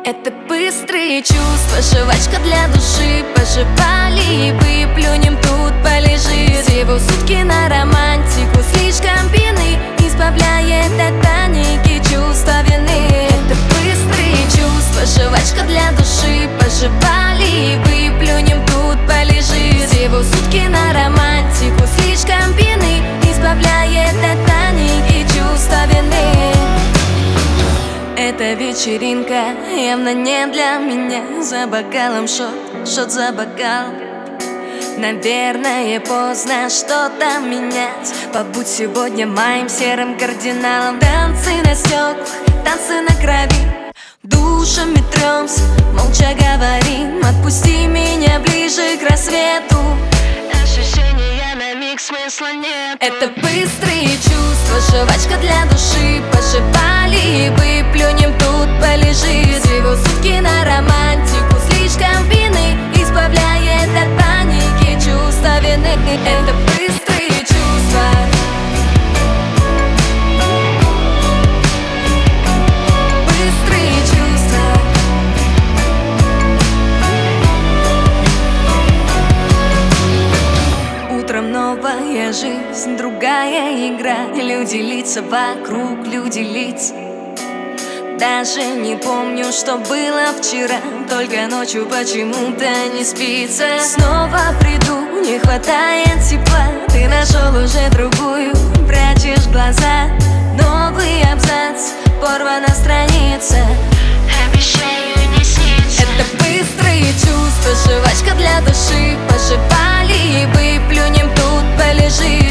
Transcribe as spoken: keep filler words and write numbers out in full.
Это быстрые чувства, жвачка для души. Пожевали и выплюнем, тут полежит. Всего сутки на романтику, слишком пьяны, избавляет от паники чувство вины. Это быстрые чувства, жвачка для души. Пожевали и выплюнем, тут полежит. Всего сутки на романтику, слишком пьяны, избавляет от паники чувство вины. Эта вечеринка явно не для меня. За бокалом шот, шот за бокалом. Наверное, поздно что-то менять. Побудь сегодня моим серым кардиналом. Танцы на стеклах, танцы на крови. Душами трёмся, молча говорим. Отпусти меня ближе к рассвету. Ощущения на миг, смысла нет. Это быстрые чувства, жвачка для души. Пожевали и выплюнем, тут полежит. Всего сутки на романтику, слишком пьяны, избавляет от паники чувство вины. Это быстрые чувства. Быстрые чувства. Утром новая жизнь, другая игра. Люди лица вокруг, люди лица. Даже не помню, что было вчера. Только ночью почему-то не спится. Снова приду, не хватает тепла. Ты нашел уже другую, прячешь глаза. Новый абзац, порвана страница. Обещаю не снится. Это быстрые чувства, жвачка для души. Пожевали и выплюнем, тут полежит.